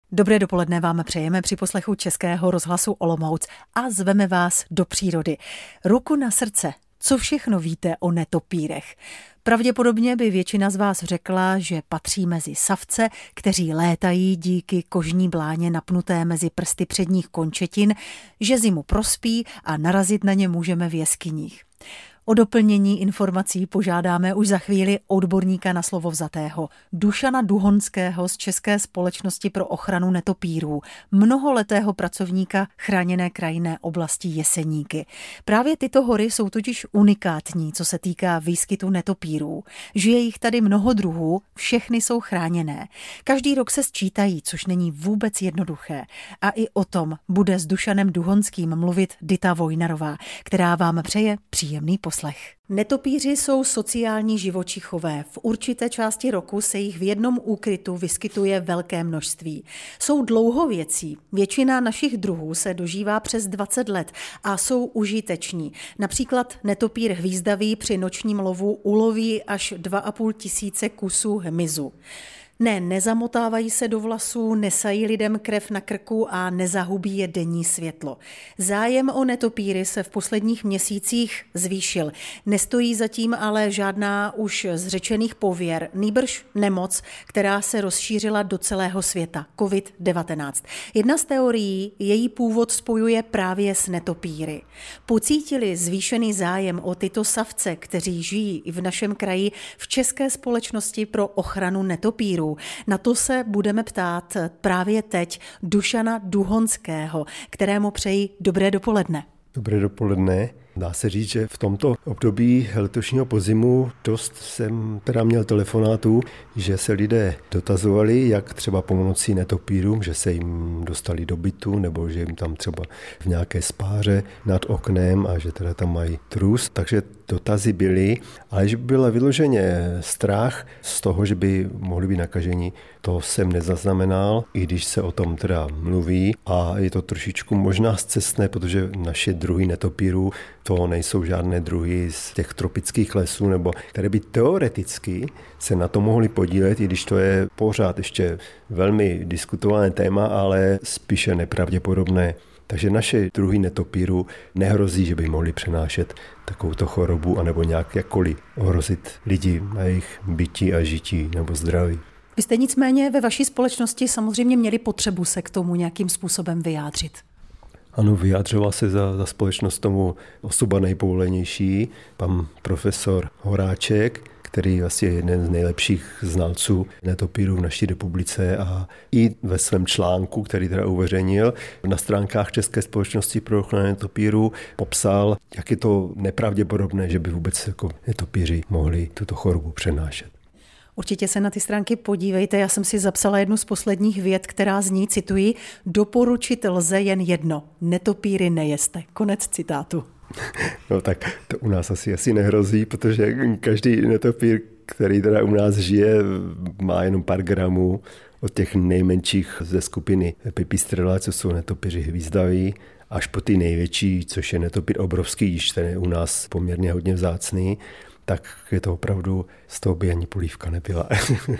Dobré dopoledne vám přejeme při poslechu Českého rozhlasu Olomouc a zveme vás do přírody. Ruku na srdce, co všechno víte o netopírech? Pravděpodobně by většina z vás řekla, že patří mezi savce, kteří létají díky kožní bláně napnuté mezi prsty předních končetin, že zimu prospí a narazit na ně můžeme v jeskyních. O doplnění informací požádáme už za chvíli odborníka na slovo vzatého, Dušana Duhonského z České společnosti pro ochranu netopírů, mnoholetého pracovníka chráněné krajinné oblasti Jeseníky. Právě tyto hory jsou totiž unikátní, co se týká výskytu netopírů. Žije jich tady mnoho druhů, všechny jsou chráněné. Každý rok se sčítají, což není vůbec jednoduché. A i o tom bude s Dušanem Duhonským mluvit Dita Vojnarová, která vám přeje příjemný poslech. Netopíři jsou sociální živočichové. V určité části roku se jich v jednom úkrytu vyskytuje velké množství. Jsou dlouhověcí. Většina našich druhů se dožívá přes 20 let a jsou užiteční. Například netopír hvízdavý při nočním lovu uloví až 2,5 tisíce kusů hmyzu. Nezamotávají se do vlasů, nesají lidem krev na krku a nezahubí je denní světlo. Zájem o netopíry se v posledních měsících zvýšil. Nestojí zatím ale žádná už z řečených pověr, nýbrž nemoc, která se rozšířila do celého světa, COVID-19. Jedna z teorií její původ spojuje právě s netopíry. Pocítili zvýšený zájem o tyto savce, kteří žijí i v našem kraji, v České společnosti pro ochranu netopírů. Na to se budeme ptát právě teď Dušana Duhonského, kterému přeji dobré dopoledne. Dobré dopoledne. Dá se říct, že v tomto období letošního podzimu dost jsem teda měl telefonátů, že se lidé dotazovali, jak třeba pomocí netopírům, že se jim dostali do bytu nebo že jim tam třeba v nějaké spáře nad oknem a že teda tam mají trus. Takže dotazy byly, ale že by byl vyloženě strach z toho, že by mohli být nakaženi, to jsem nezaznamenal, i když se o tom teda mluví a je to trošičku možná scestné, protože naše druhy netopírů to nejsou žádné druhy z těch tropických lesů, nebo které by teoreticky se na to mohly podílet, i když to je pořád ještě velmi diskutované téma, ale spíše nepravděpodobné. Takže naše druhy netopírů nehrozí, že by mohli přenášet takovouto chorobu anebo nějak jakkoliv ohrozit lidi na jejich bytí a žití nebo zdraví. Vy jste nicméně ve vaší společnosti samozřejmě měli potřebu se k tomu nějakým způsobem vyjádřit. Ano, vyjádřoval se za společnost tomu osoba nejpovolenější, pan profesor Horáček, který vlastně je jeden z nejlepších znalců netopírů v naší republice a i ve svém článku, který teda uveřejnil na stránkách České společnosti pro ochranu netopírů, popsal, jak je to nepravděpodobné, že by vůbec jako netopíři mohli tuto chorobu přenášet. Určitě se na ty stránky podívejte, já jsem si zapsala jednu z posledních vět, která zní, cituji, doporučit lze jen jedno, netopíry nejeste. Konec citátu. No tak to u nás asi nehrozí, protože každý netopír, který teda u nás žije, má jenom pár gramů od těch nejmenších ze skupiny Pipistrella, co jsou netopíři hvízdaví, až po ty největší, což je netopír obrovský, když ten je u nás poměrně hodně vzácný, tak je to opravdu, z toho by ani polívka nebyla.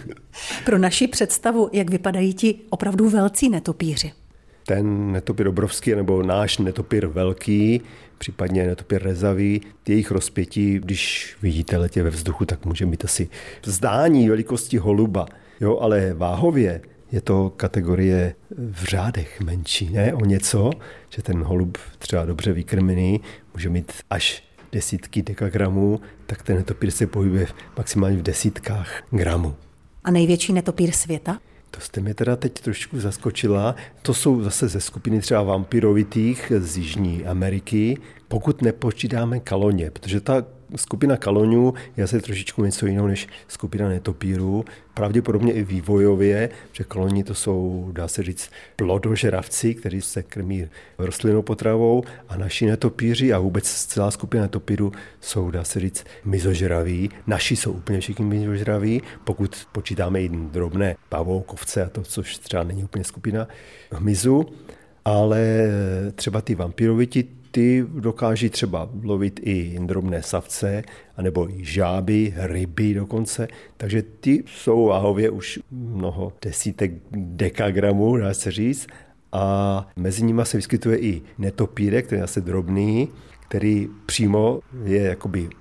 Pro naši představu, jak vypadají ti opravdu velcí netopíři? Ten netopír obrovský, nebo náš netopír velký, případně netopír rezavý, jejich rozpětí, když vidíte letě ve vzduchu, tak může mít asi zdání velikosti holuba. Jo, ale váhově je to kategorie v řádech menší, ne? O něco, že ten holub třeba dobře vykrmený může mít až desítky dekagramů, tak ten netopír se pohybuje maximálně v desítkách gramů. A největší netopír světa? To jste mě teda teď trošku zaskočila. To jsou zase ze skupiny třeba vampyrovitých z Jižní Ameriky, pokud nepočítáme kaloně, protože ta skupina kaloňů je asi trošičku něco jiného než skupina netopírů. Pravděpodobně i vývojově, že kaloni to jsou, dá se říct, plodožravci, kteří se krmí rostlinnou potravou a naši netopíři a vůbec celá skupina netopírů jsou, dá se říct, mizožraví. Naši jsou úplně všichni mizožraví, pokud počítáme i drobné pavoukovce a to, což třeba není úplně skupina hmyzu. Ale třeba ty vampyroviti, ty dokáží třeba lovit i drobné savce, anebo i žáby, ryby dokonce, takže ty jsou váhově už mnoho desítek dekagramů, dá se říct, a mezi nimi se vyskytuje i netopírek, který je asi drobný, který přímo je jakoby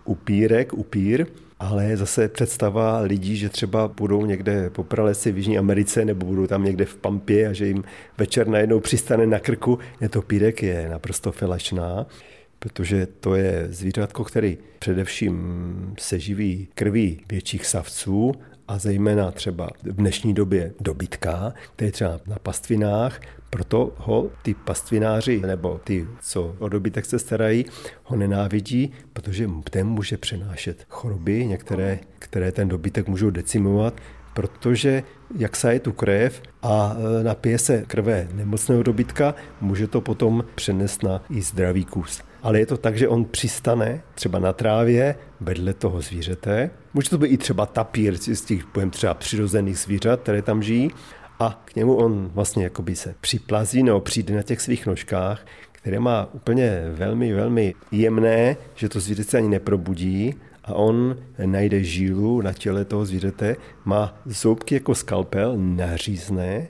upír, ale zase představa lidí, že třeba budou někde po pralesi v Jižní Americe nebo budou tam někde v Pampě a že jim večer najednou přistane na krku netopírek, je naprosto falešná, protože to je zvířátko, který především se živí krví větších savců a zejména třeba v dnešní době dobytka, který třeba na pastvinách, proto ho ty pastvináři nebo ty, co o dobytek se starají, ho nenávidí, protože ten může přenášet choroby, některé, které ten dobytek můžou decimovat, protože jak saje tu krev a napije se krve nemocného dobytka, může to potom přenést na i zdravý kus. Ale je to tak, že on přistane třeba na trávě vedle toho zvířete. Může to být i třeba tapír z těch třeba přirozených zvířat, které tam žijí. A k němu on vlastně jakoby se připlazí nebo přijde na těch svých nožkách, které má úplně velmi, velmi jemné, že to zvíře se ani neprobudí a on najde žílu na těle toho zvířete, má zoubky jako skalpel, nařízné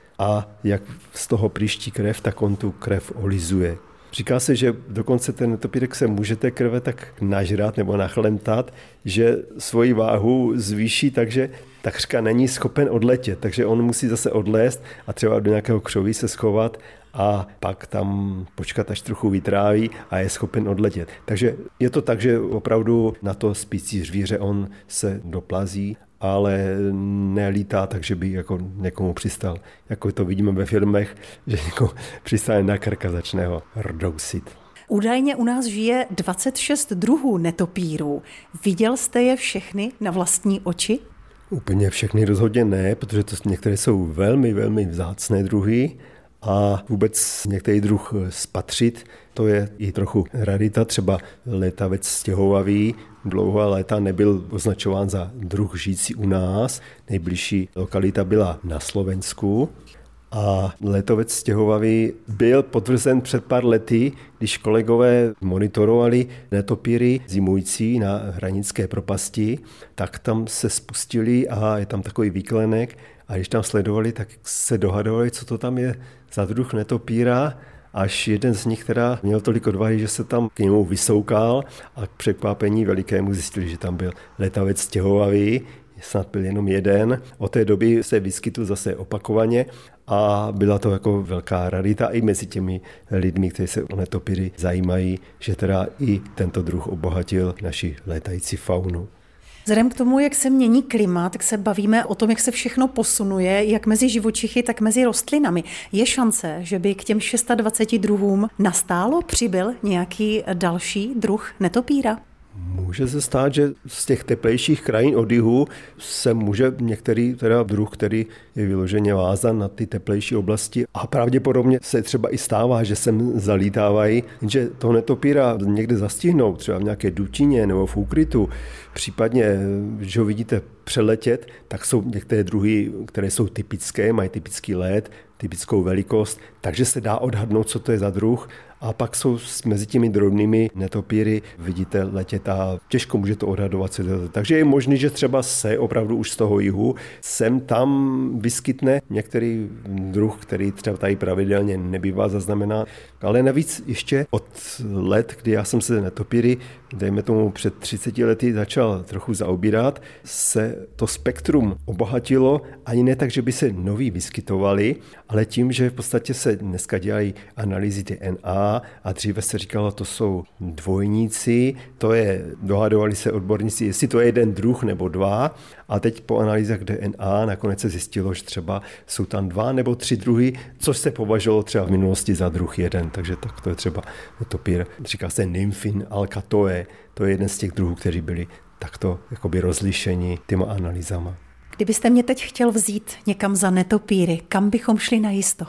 a jak z toho příští krev, tak on tu krev olizuje. Říká se, že dokonce ten netopírek se může té krve tak nažrat nebo nachlemtat, že svoji váhu zvýší, takže takřka není schopen odletět, takže on musí zase odlézt a třeba do nějakého křoví se schovat a pak tam počkat, až trochu vytráví a je schopen odletět. Takže je to tak, že opravdu na to spící zvíře on se doplazí, ale nelítá, takže by jako někomu přistal. Jako to vidíme ve filmech, že někomu přistane na krk a začne ho rdousit. Údajně u nás žije 26 druhů netopírů. Viděl jste je všechny na vlastní oči? Úplně všechny rozhodně ne, protože některé jsou velmi, velmi vzácné druhy a vůbec některý druh spatřit, to je i trochu rarita, třeba létavec stěhovavý, dlouhá léta nebyl označován za druh žijící u nás, nejbližší lokalita byla na Slovensku a létovec stěhovavý byl potvrzen před pár lety, když kolegové monitorovali netopíry zimující na Hranické propasti, tak tam se spustili a je tam takový výklenek a když tam sledovali, tak se dohadovali, co to tam je za druh netopíra, až jeden z nich teda měl tolik odvahy, že se tam k němu vysoukal a k překvapení velikému zjistili, že tam byl létavec stěhovavý, snad byl jenom jeden. Od té doby se vyskytl zase opakovaně a byla to jako velká rarita i mezi těmi lidmi, kteří se o netopíry zajímají, že teda i tento druh obohatil naši létající faunu. Vzhledem k tomu, jak se mění klima, tak se bavíme o tom, jak se všechno posunuje, jak mezi živočichy, tak mezi rostlinami. Je šance, že by k těm 26 druhům nastálo přibyl nějaký další druh netopíra? Může se stát, že z těch teplejších krajin od jihu se může některý teda druh, který je vyloženě vázan na ty teplejší oblasti a pravděpodobně se třeba i stává, že sem zalítávají, že toho netopíra někde zastihnou, třeba v nějaké dutině nebo v úkrytu, případně, když ho vidíte přeletět, tak jsou některé druhy, které jsou typické, mají typický let, typickou velikost, takže se dá odhadnout, co to je za druh. A pak jsou mezi těmi drobnými netopíry, vidíte letět a těžko může to odhadovat. Takže je možné, že třeba se opravdu už z toho jihu sem tam vyskytne některý druh, který třeba tady pravidelně nebývá zaznamenán. Ale navíc ještě od let, kdy já jsem se netopíry, dejme tomu před 30 lety, začal trochu zaobírat, se to spektrum obohatilo, ani ne tak, že by se noví vyskytovali, ale tím, že v podstatě se dneska dělají analýzy DNA a dříve se říkalo, to jsou dvojníci, to je, dohadovali se odborníci, jestli to je jeden druh nebo dva, a teď po analýzách DNA nakonec se zjistilo, že třeba jsou tam 2 nebo 3 druhy, což se považovalo třeba v minulosti za druh jeden, takže tak to je třeba netopír, říká se Nymphyn alcatoe, to je jeden z těch druhů, kteří byli takto jakoby rozlišeni těma analýzama. Kdybyste mě teď chtěl vzít někam za netopíry, kam bychom šli najisto?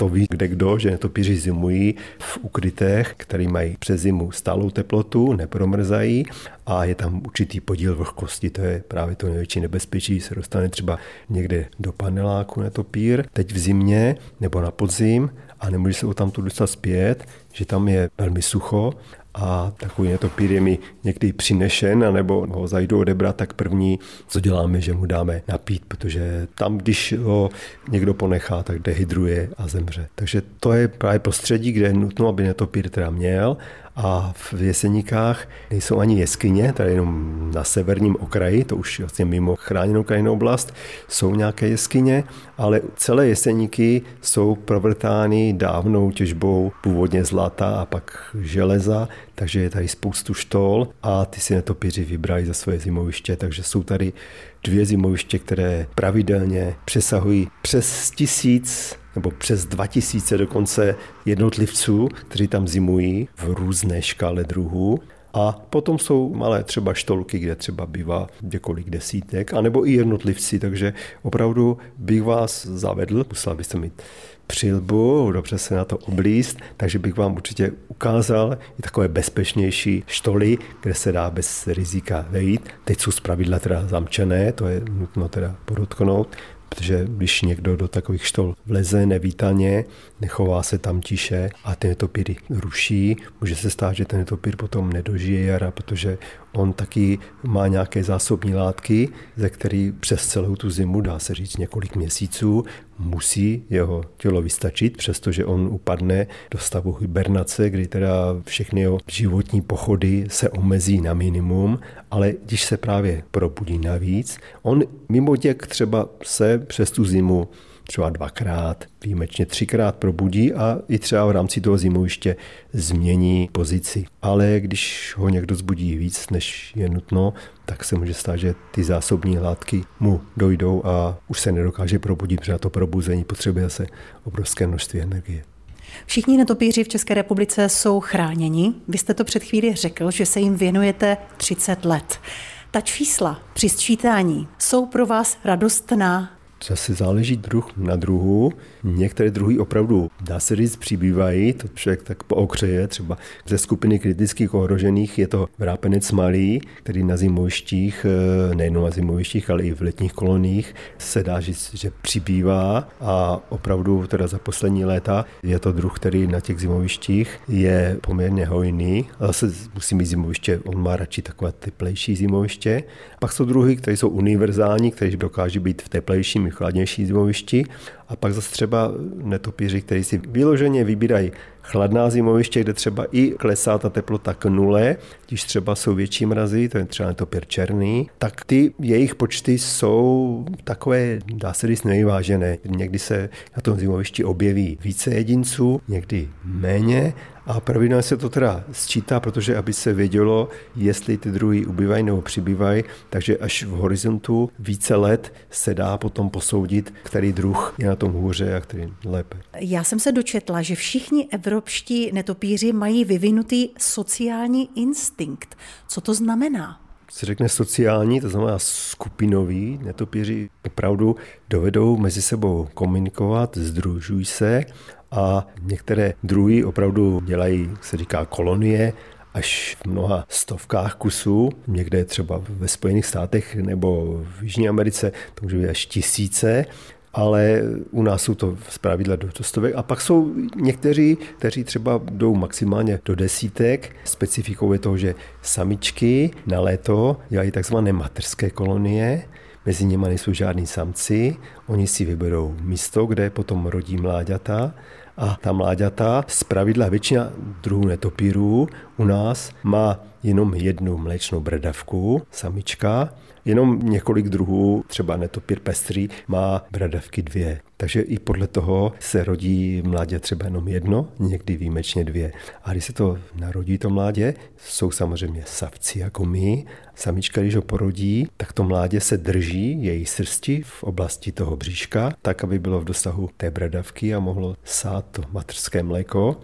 to ví kdekdo, že netopíři zimují v ukrytech, které mají přes zimu stálou teplotu, nepromrzají a je tam určitý podíl vlhkosti. To je právě to největší nebezpečí, se dostane třeba někde do paneláku netopír, teď v zimě nebo na podzim a nemůže se ho tam tu dostat zpět, že tam je velmi sucho a takový netopír je mi někdy přinešen, anebo ho zajdu odebrat, tak první, co děláme, že mu dáme napít, protože tam, když ho někdo ponechá, tak dehydruje a zemře. Takže to je právě prostředí, kde je nutno, aby netopír teda měl. A v Jeseníkách nejsou ani jeskyně, tady jenom na severním okraji, to už vlastně mimo chráněnou krajinnou oblast, jsou nějaké jeskyně, ale celé Jeseníky jsou provrtány dávnou těžbou původně zlata a pak železa, takže je tady spoustu štol a ty si netopíři vybrali za svoje zimoviště, takže jsou tady 2 zimoviště, které pravidelně přesahují přes 1000 nebo přes 2000 dokonce jednotlivců, kteří tam zimují v různé škále druhů. A potom jsou malé třeba štolky, kde třeba bývá několik desítek, anebo i jednotlivci, takže opravdu bych vás zavedl, musela byste mít přilbu, dobře se na to oblízt, takže bych vám určitě ukázal i takové bezpečnější štoly, kde se dá bez rizika vejít. Teď jsou zpravidla teda zamčené, to je nutno teda podotknout, protože když někdo do takových štol vleze nevítaně, nechová se tam tiše a ty netopíry ruší, může se stát, že ten netopír potom nedožije jara, protože on taky má nějaké zásobní látky, ze který přes celou tu zimu, dá se říct několik měsíců, musí jeho tělo vystačit, přestože on upadne do stavu hibernace, kdy teda všechny jeho životní pochody se omezí na minimum, ale když se právě probudí navíc, on mimo děk třeba se přes tu zimu třeba 2krát, výjimečně 3krát probudí a i třeba v rámci toho zimoviště změní pozici. Ale když ho někdo zbudí víc, než je nutno, tak se může stát, že ty zásobní látky mu dojdou a už se nedokáže probudit, protože na to probuzení potřebuje se obrovské množství energie. Všichni netopíři v České republice jsou chráněni. Vy jste to před chvíli řekl, že se jim věnujete 30 let. Ta čísla při sčítání jsou pro vás radostná? Zase záleží druh na druhu. Některé druhy opravdu, dá se říct, přibývají, to člověk tak pookřeje. Třeba ze skupiny kritických ohrožených je to vrápenec malý, který na zimovištích, nejen na zimovištích, ale i v letních koloniích se dá říct, že přibývá a opravdu teda za poslední léta je to druh, který na těch zimovištích je poměrně hojný. A zase musí mít zimoviště, on má radši takové teplejší zimoviště. Pak jsou druhy, které jsou univerzální, které dokáží být v teplejším chladnější zimovišti a pak zase třeba netopíři, kteří si vyloženě vybírají chladná zimoviště, kde třeba i klesá ta teplota k nule, když třeba jsou větší mrazy, to je třeba netopír černý, tak ty jejich počty jsou takové, dá se říct, nevyvážené. Někdy se na tom zimovišti objeví více jedinců, někdy méně a pravidelně se to teda sčítá, protože aby se vědělo, jestli ty druhy ubývají nebo přibývají, takže až v horizontu více let se dá potom posoudit, který druh je na tom hůře a který lépe. Já jsem se dočetla, že všichni evropští netopíři mají vyvinutý sociální instinkt. Co to znamená? Se řekne sociální, to znamená skupinový. Netopíři opravdu dovedou mezi sebou komunikovat, sdružují se a některé druhy opravdu dělají, se říká, kolonie, až v mnoha stovkách kusů, někde třeba ve Spojených státech nebo v Jižní Americe, to může být až tisíce, ale u nás jsou to zpravidla do stovek. A pak jsou někteří, kteří třeba jdou maximálně do desítek. Specifikou je to, že samičky na léto dělají takzvané mateřské kolonie, mezi nimi nejsou žádní samci, oni si vyberou místo, kde potom rodí mláďata a ta mláďata, zpravidla většina druhů netopírů u nás má jenom jednu mléčnou bradavku, samička, jenom několik druhů, třeba netopír pestrý, má bradavky 2. Takže i podle toho se rodí mládě třeba jenom jedno, někdy výjimečně 2. A když se to narodí to mládě, jsou samozřejmě savci jako my. Samička, když ho porodí, tak to mládě se drží její srsti v oblasti toho bříška, tak, aby bylo v dosahu té bradavky a mohlo sát to mateřské mléko.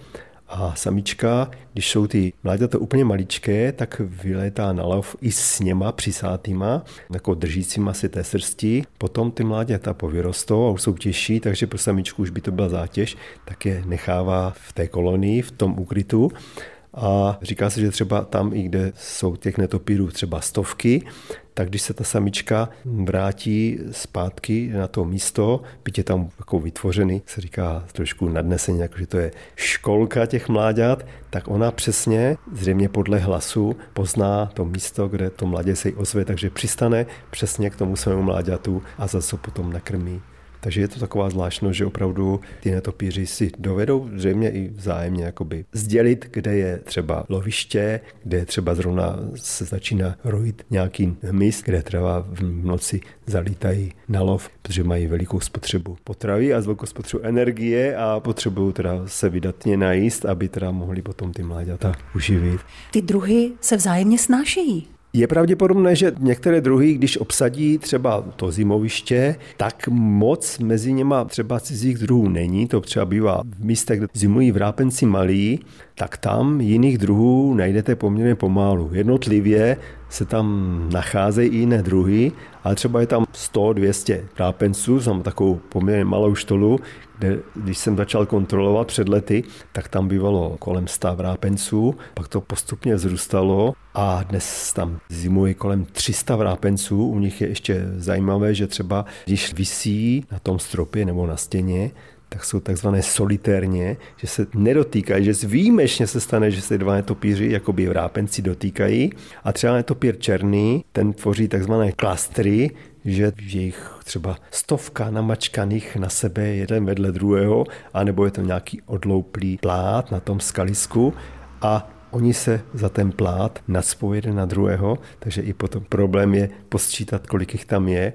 A samička, když jsou ty mláďata úplně maličké, tak vylétá na lov i s něma přisátýma, jako držícíma si té srsti. Potom ty mláďata povyrostou a už jsou těžší, takže pro samičku už by to byla zátěž, tak je nechává v té kolonii, v tom úkrytu. A říká se, že třeba tam, i kde jsou těch netopírů třeba stovky, tak když se ta samička vrátí zpátky na to místo, byť je tam jako vytvořený, se říká trošku nadneseně, jako že to je školka těch mláďat, tak ona přesně, zřejmě podle hlasu, pozná to místo, kde to mládě se jí ozve, takže přistane přesně k tomu svému mláďatu a zase potom nakrmí. Takže je to taková zvláštnost, že opravdu ty netopíři si dovedou zřejmě i vzájemně jakoby sdělit, kde je třeba loviště, kde třeba zrovna se začíná rojit nějaký hmyz, kde třeba v noci zalítají na lov, protože mají velikou spotřebu potravy a velkou spotřebu energie a potřebují teda se vydatně najíst, aby teda mohli potom ty mláďata uživit. Ty druhy se vzájemně snášejí. Je pravděpodobné, že některé druhy, když obsadí třeba to zimoviště, tak moc mezi něma třeba cizích druhů není. To třeba bývá v místech, kde zimují vrápenci malí, tak tam jiných druhů najdete poměrně pomálu. Jednotlivě se tam nacházejí i jiné druhy, ale třeba je tam 100-200 vrápenců, mám takovou poměrně malou štolu, kde když jsem začal kontrolovat před lety, tak tam bývalo kolem 100 vrápenců, pak to postupně vzrůstalo a dnes tam zimuje kolem 300 vrápenců. U nich je ještě zajímavé, že třeba když visí na tom stropě nebo na stěně, tak jsou takzvané solitérně, že se nedotýkají, že výjimečně se stane, že se dva netopíři, jakoby vrápenci, dotýkají. A třeba netopír černý, ten tvoří takzvané klastry, že je jich třeba 100 namačkaných na sebe jeden vedle druhého, anebo je to nějaký odlouplý plát na tom skalisku a oni se za ten plát nacpou jeden na druhého, takže i potom problém je posčítat, kolik jich tam je.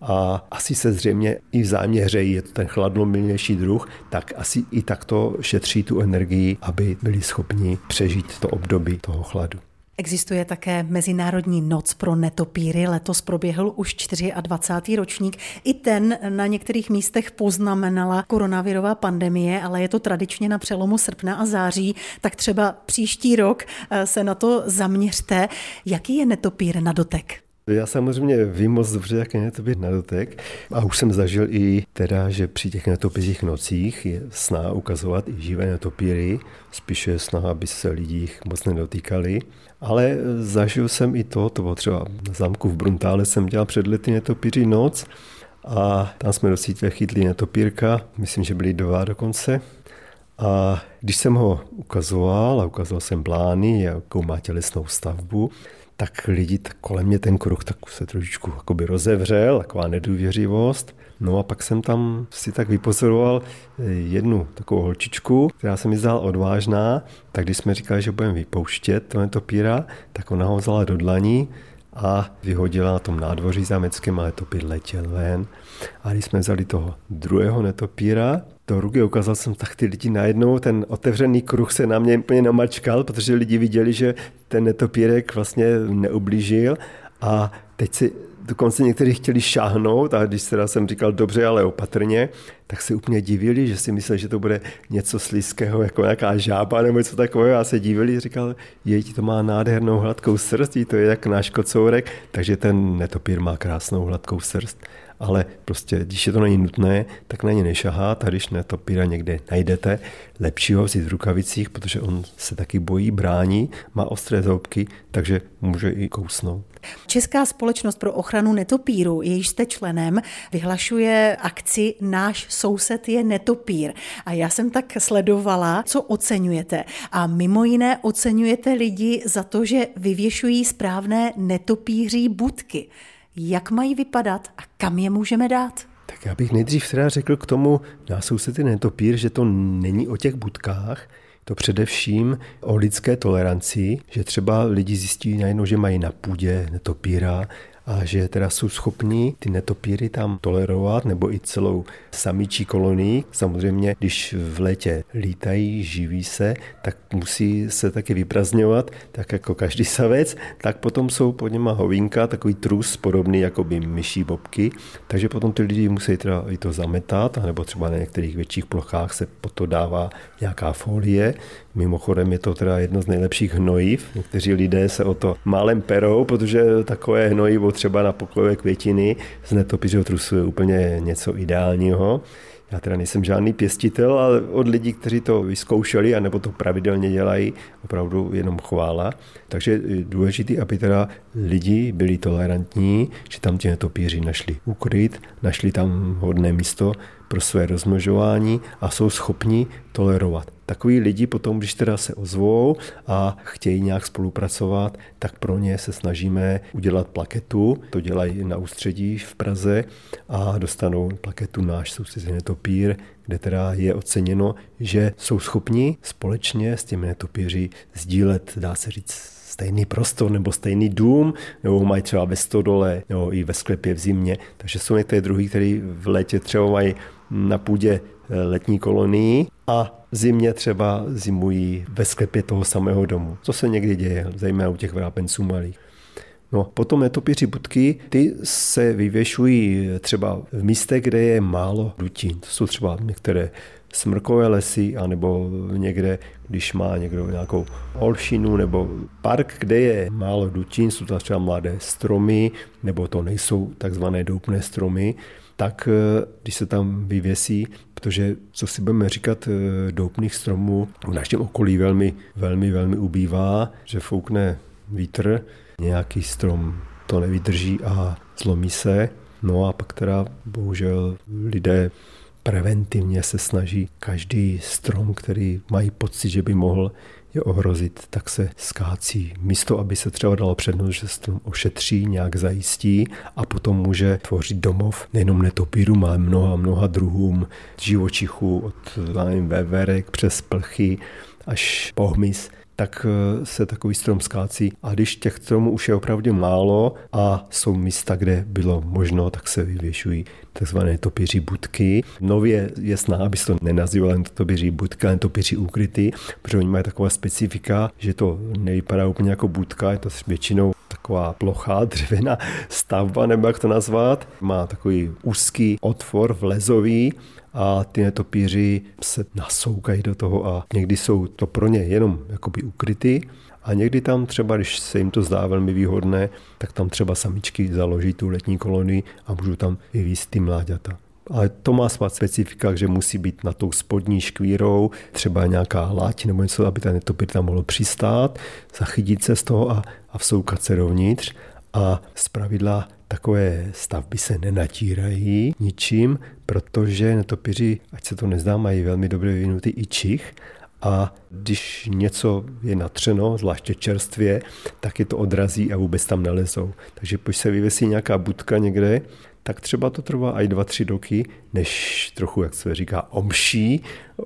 A asi se zřejmě i vzájemně hřejí, je to ten chladnomilnější druh, tak asi i takto šetří tu energii, aby byli schopni přežít to období toho chladu. Existuje také Mezinárodní noc pro netopíry. Letos proběhl už 24. ročník. I ten na některých místech poznamenala koronavirová pandemie, ale je to tradičně na přelomu srpna a září, tak třeba příští rok se na to zaměřte. Jaký je netopír na dotek? Já samozřejmě vím moc dobře, jak je netopír na dotek a už jsem zažil i teda, že při těch netopířích nocích je snaha ukazovat i živé netopíry, spíše snaha, aby se lidi jich moc nedotýkali. Ale zažil jsem i to bylo třeba na zámku v Bruntále jsem dělal před lety netopíří noc a tam jsme do sítě chytli netopírka, myslím, že byly 2 dokonce. A když jsem ho ukazoval a ukazoval jsem plány, jakou má tělesnou stavbu, tak lidi kolem mě ten kruh tak se trošičku jakoby rozevřel, taková nedůvěřivost. No a pak jsem tam si tak vypozoroval jednu takovou holčičku, která se mi zdala odvážná, tak když jsme říkali, že budeme vypouštět toho netopíra, tak ona ho vzala do dlaní a vyhodila na tom nádvoří zámeckém a netopír letěl ven. A když jsme vzali toho druhého netopíra do ruky, ukázal jsem, tak ty lidi najednou, ten otevřený kruh se na mě úplně namačkal, protože lidi viděli, že ten netopírek vlastně neublížil a teď si dokonce někteří chtěli šáhnout a když teda jsem říkal dobře, ale opatrně, tak se úplně divili, že si mysleli, že to bude něco slizkého, jako nějaká žába nebo něco takového. Já se divili, říkal, to má nádhernou hladkou srst, to je jak náš kocourek, takže ten netopír má krásnou hladkou srst. Ale prostě, když je to není nutné, tak na ně nešahát a když netopíra někde najdete, lepší ho vzít v rukavicích, protože on se taky bojí, brání, má ostré zoubky, takže může i kousnout. Česká společnost pro ochranu netopíru, jejíž jste členem, vyhlašuje akci Náš soused je netopír. A já jsem tak sledovala, co oceňujete. A mimo jiné oceňujete lidi za to, že vyvěšují správné netopíří budky. Jak mají vypadat a kam je můžeme dát? Tak já bych nejdřív teda řekl k tomu Náš soused je netopír, že to není o těch budkách, to především o lidské toleranci, že třeba lidi zjistí najednou, že mají na půdě netopíra a že teda jsou schopní ty netopíry tam tolerovat, nebo i celou samičí kolonii. Samozřejmě, když v létě lítají, živí se, tak musí se taky vyprazňovat, tak jako každý savec, tak potom jsou pod něma hovínka, takový trus podobný jako by myší bobky, takže potom ty lidi musí teda i to zametat, nebo třeba na některých větších plochách se pod to dává nějaká folie. Mimochodem je to teda jedno z nejlepších hnojiv. Někteří lidé se o to málem perou, protože takové hnojivo třeba na pokojové květiny z netopířiho trusu je úplně něco ideálního. Já teda nejsem žádný pěstitel, ale od lidí, kteří to vyzkoušeli, anebo to pravidelně dělají, opravdu jenom chvála. Takže je důležité, aby teda lidi byli tolerantní, že tam ti netopíři našli ukryt, našli tam hodné místo pro své rozmnožování a jsou schopni tolerovat. Takoví lidi potom, když teda se ozvou a chtějí nějak spolupracovat, tak pro ně se snažíme udělat plaketu. To dělají na ústředí v Praze a dostanou plaketu náš sousední netopír, kde teda je oceněno, že jsou schopni společně s těmi netopíři sdílet, dá se říct, stejný prostor nebo stejný dům, nebo mají třeba ve stodole, nebo i ve sklepě v zimě. Takže jsou některé druhy, které v létě třeba mají na půdě letní kolonii a v zimě třeba zimují ve sklepě toho samého domu. Co se někdy děje, zejména u těch vrápenců malých. No, potom netopíři budky, ty se vyvěšují třeba v místech, kde je málo dutin. To jsou třeba některé smrkové lesy, anebo někde, když má někdo nějakou olšinu nebo park, kde je málo dutin, jsou to třeba mladé stromy, nebo to nejsou takzvané doupné stromy, tak když se tam vyvěsí, protože co si budeme říkat, doupných stromů v našem okolí velmi ubývá, že foukne vítr, nějaký strom to nevydrží a zlomí se. No a pak teda bohužel lidé preventivně se snaží každý strom, který mají pocit, že by mohl je ohrozit, tak se skácí. Místo, aby se třeba dalo přednost, že strom ošetří, nějak zajistí a potom může tvořit domov nejenom netopírům, ale mnoha druhům živočichů, od veverek přes plchy až po hmyz, tak se takový strom skácí. A když těch stromů už je opravdu málo a jsou místa, kde bylo možno, tak se vyvěšují takzvané netopíří budky. Nově je snaha, aby se to nenazývalo netopíří budka, ale netopíří úkryty, protože oni mají taková specifika, že to nevypadá úplně jako budka, je to většinou taková plochá dřevěná stavba, nebo jak to nazvat. Má takový úzký otvor vlezový, a ty netopíři se nasoukají do toho a někdy jsou to pro ně jenom jakoby ukryty a někdy tam třeba, když se jim to zdá velmi výhodné, tak tam třeba samičky založí tu letní kolonii a můžou tam vyvízt ty mláďata. Ale to má svá specifika, že musí být na tou spodní škvírou třeba nějaká lať nebo něco, aby ten netopír tam mohl přistát, zachytit se z toho a vsoukat se dovnitř. A zpravidla takové stavby se nenatírají ničím, protože netopíři, ať se to nezdá, mají velmi dobře vyvinutý i čich a když něco je natřeno, zvláště čerstvě, tak je to odrazí a vůbec tam nelezou. Takže když se vyvěsí nějaká budka někde, tak třeba to trvá i 2-3 roky, než trochu, jak se říká, omší,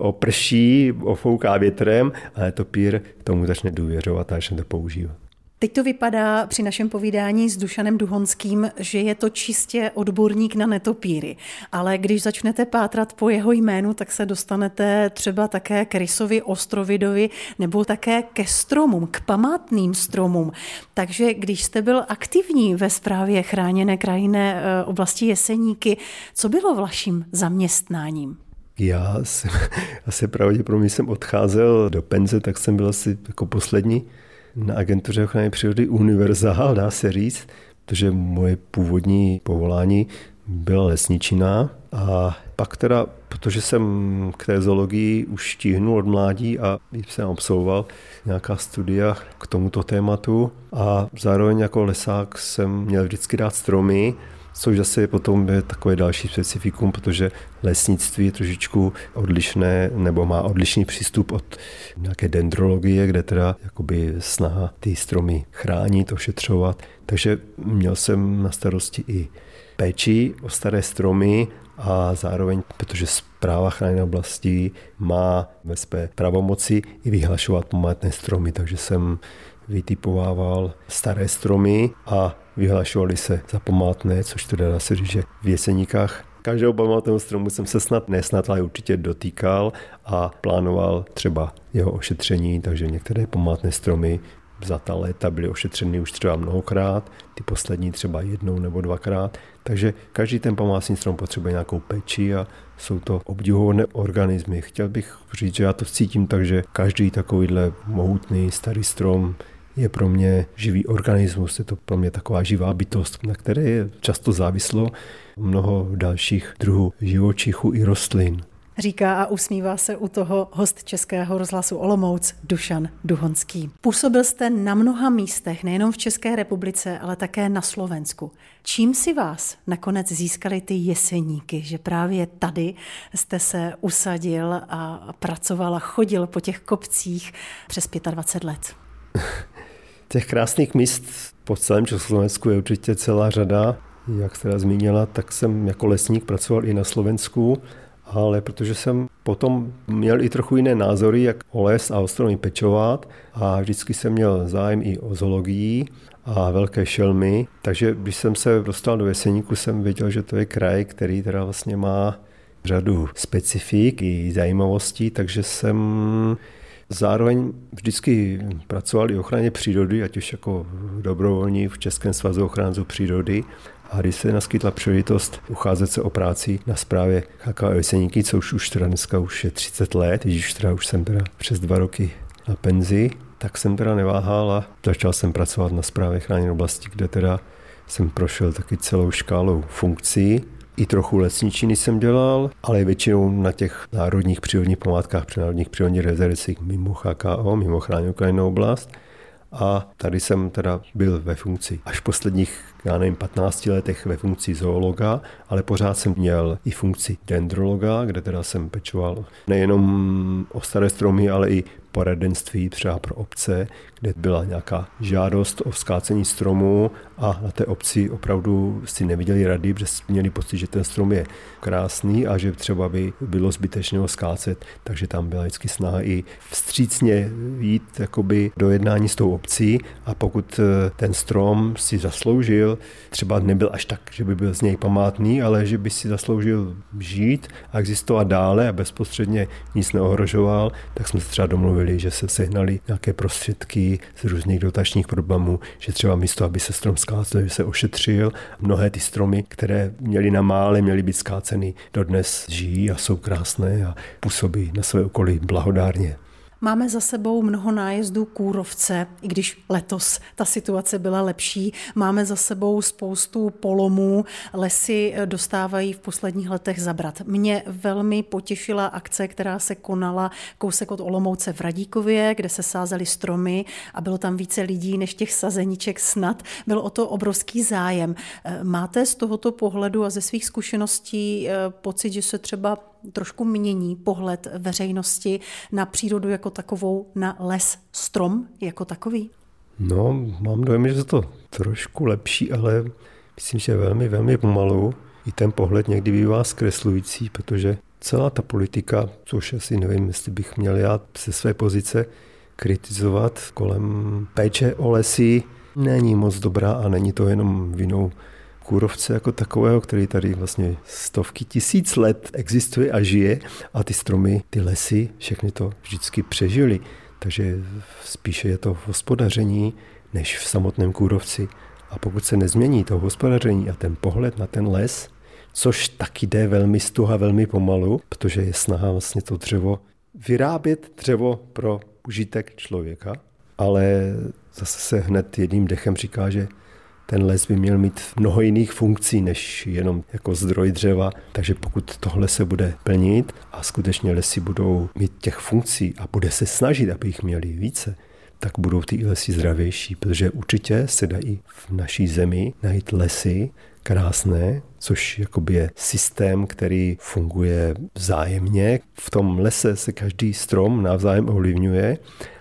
oprší, ofouká větrem a netopír tomu začne důvěřovat a začne to používat. Teď to vypadá při našem povídání s Dušanem Duhonským, že je to čistě odborník na netopíry. Ale když začnete pátrat po jeho jménu, tak se dostanete třeba také k rysovi, ostrovidovi nebo také ke stromům, k památným stromům. Takže když jste byl aktivní ve správě chráněné krajinné oblasti Jeseníky, co bylo vaším zaměstnáním? Já jsem asi pravděpodobně jsem odcházel do penze, tak jsem byl asi jako poslední na agentuře ochrany přírody univerzál, dá se říct, protože moje původní povolání byla lesničina a pak teda, protože jsem k té zoologii už tíhnul od mládí a jsem absolvoval nějaká studia k tomuto tématu a zároveň jako lesák jsem měl vždycky rád stromy, což zase potom je takové další specifikum, protože lesnictví je trošičku odlišné nebo má odlišný přístup od nějaké dendrologie, kde teda jakoby snaha ty stromy chránit, ošetřovat. Takže měl jsem na starosti i péči o staré stromy a zároveň, protože Správa chráněné oblasti má ve své pravomoci i vyhlašovat památné stromy, takže jsem vytipovával staré stromy a vyhlašovali se za památné, což teda dá se říct, že v Jeseníkách každého památného stromu jsem se nesnad, ale určitě dotýkal a plánoval třeba jeho ošetření, takže některé památné stromy za ta léta byly ošetřeny už třeba mnohokrát, ty poslední třeba jednou nebo dvakrát, takže každý ten památný strom potřebuje nějakou péči a jsou to obdivuhodné organismy. Chtěl bych říct, že já to cítím tak, že každý takovýhle mohutný starý strom je pro mě živý organismus, je to pro mě taková živá bytost, na které je často závislo mnoho dalších druhů živočichů i rostlin. Říká a usmívá se u toho host Českého rozhlasu Olomouc Dušan Duhonský. Působil jste na mnoha místech, nejenom v České republice, ale také na Slovensku. Čím si vás nakonec získali ty Jeseníky, že právě tady jste se usadil a pracoval a chodil po těch kopcích přes 25 let? Těch krásných míst po celém Československu je určitě celá řada. Jak jste zmínila, tak jsem jako lesník pracoval i na Slovensku, ale protože jsem potom měl i trochu jiné názory, jak o les a o stromy pečovat a vždycky jsem měl zájem i o zoologii a velké šelmy, takže když jsem se dostal do Jeseníku, jsem věděl, že to je kraj, který teda vlastně má řadu specifik i zajímavostí, takže jsem zároveň vždycky pracoval i v ochraně přírody, ať už jako dobrovolník v Českém svazu ochránců přírody. A když se naskytla příležitost ucházet se o práci na správě KKO Jeseníky, což už teda dneska už je 30 let, už jsem teda přes 2 roky na penzi, tak jsem teda neváhal a začal jsem pracovat na správě chráněné oblasti, kde teda jsem prošel taky celou škálou funkcí. I trochu lesničiny jsem dělal, ale většinou na těch národních přírodních památkách, při národních přírodních rezervacích mimo KKO, mimo chráněnou krajinnou oblast. A tady jsem teda byl ve funkci až v posledních, 15 letech ve funkci zoologa, ale pořád jsem měl i funkci dendrologa, kde teda jsem pečoval nejenom o staré stromy, ale i poradenství třeba pro obce, kde byla nějaká žádost o skácení stromu a na té obci opravdu si neviděli rady, protože měli pocit, že ten strom je krásný a že třeba by bylo zbytečné ho skácet, takže tam byla vždycky snaha i vstřícně jít jakoby do jednání s tou obcí a pokud ten strom si zasloužil, třeba nebyl až tak, že by byl z něj památný, ale že by si zasloužil žít a existovat dále a bezprostředně nic neohrožoval, tak jsme se třeba domluvili, že se sehnali nějaké prostředky z různých dotačních problémů, že třeba místo, aby se strom skácel, že se ošetřil. Mnohé ty stromy, které měly na mále, měly být skáceny, dodnes žijí a jsou krásné a působí na své okolí blahodárně. Máme za sebou mnoho nájezdů kůrovce, i když letos ta situace byla lepší. Máme za sebou spoustu polomů, lesy dostávají v posledních letech zabrat. Mě velmi potěšila akce, která se konala kousek od Olomouce v Radíkově, kde se sázely stromy a bylo tam více lidí než těch sazeníček snad. Byl o to obrovský zájem. Máte z tohoto pohledu a ze svých zkušeností pocit, že se třeba trošku mění pohled veřejnosti na přírodu jako takovou, na les, strom jako takový? No, mám dojem, že je to trošku lepší, ale myslím, že velmi, velmi pomalu. I ten pohled někdy bývá zkreslující, protože celá ta politika, což asi nevím, jestli bych měl já ze své pozice kritizovat kolem péče o lesy, není moc dobrá a není to jenom vinou kůrovce jako takového, který tady vlastně stovky tisíc let existuje a žije a ty stromy, ty lesy, všechny to vždycky přežili. Takže spíše je to v hospodaření než v samotném kůrovci. A pokud se nezmění to hospodaření a ten pohled na ten les, což taky jde velmi stuha, velmi pomalu, protože je snaha vlastně to dřevo vyrábět dřevo pro užitek člověka, ale zase se hned jedním dechem říká, že ten les by měl mít mnoho jiných funkcí, než jenom jako zdroj dřeva. Takže pokud tohle se bude plnit a skutečně lesy budou mít těch funkcí a bude se snažit, aby jich měli více, tak budou ty lesy zdravější, protože určitě se dají v naší zemi najít lesy krásné, což jakoby je systém, který funguje vzájemně. V tom lese se každý strom navzájem ovlivňuje.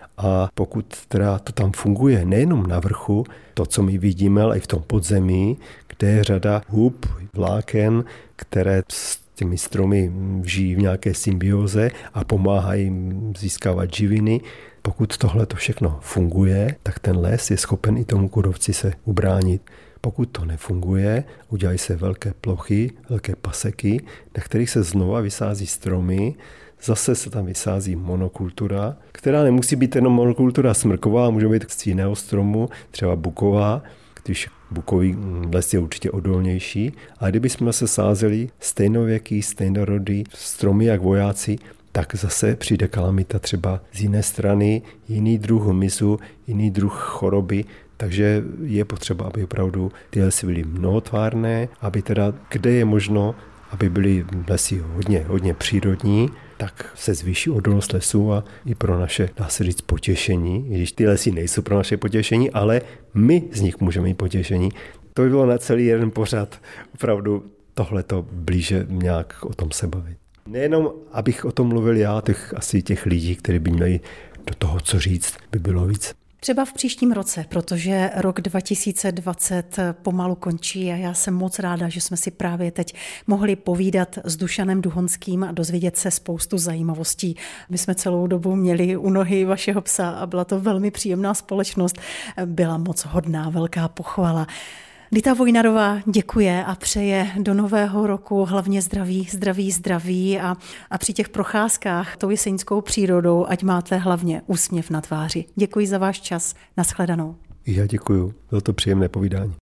A pokud teda to tam funguje nejenom na vrchu, to, co my vidíme, ale i v tom podzemí, kde je řada hub, vláken, které z těmi stromy žijí v nějaké symbióze a pomáhají jim získávat živiny. Pokud tohle to všechno funguje, tak ten les je schopen i tomu kůrovci se ubránit. Pokud to nefunguje, udělají se velké plochy, velké paseky, na kterých se znova vysází stromy, zase se tam vysází monokultura, která nemusí být jenom monokultura smrková, může být z jiného stromu, třeba buková, když bukový les je určitě odolnější. A kdybychom se sázeli stejnověký, stejnorodý stromy jak vojáci, tak zase přijde kalamita třeba z jiné strany, jiný druh hmyzu, jiný druh choroby. Takže je potřeba, aby opravdu ty lesy byly mnohotvárné, aby teda, kde je možno, aby byly lesy hodně přírodní, tak se zvýší odolnost lesů a i pro naše, dá se říct, potěšení, i když ty lesy nejsou pro naše potěšení, ale my z nich můžeme mít potěšení. To by bylo na celý jeden pořad opravdu tohleto blíže nějak o tom se bavit. Nejenom, abych o tom mluvil já, těch lidí, kteří by měli do toho co říct, by bylo víc. Třeba v příštím roce, protože rok 2020 pomalu končí a já jsem moc ráda, že jsme si právě teď mohli povídat s Dušanem Duhonským a dozvědět se spoustu zajímavostí. My jsme celou dobu měli u nohy vašeho psa a byla to velmi příjemná společnost. Byla moc hodná, velká pochvala. Dita Vojnarová děkuje a přeje do nového roku hlavně zdraví a při těch procházkách tou jeseňskou přírodou, ať máte hlavně úsměv na tváři. Děkuji za váš čas. Nashledanou. Já děkuju. Bylo to příjemné povídání.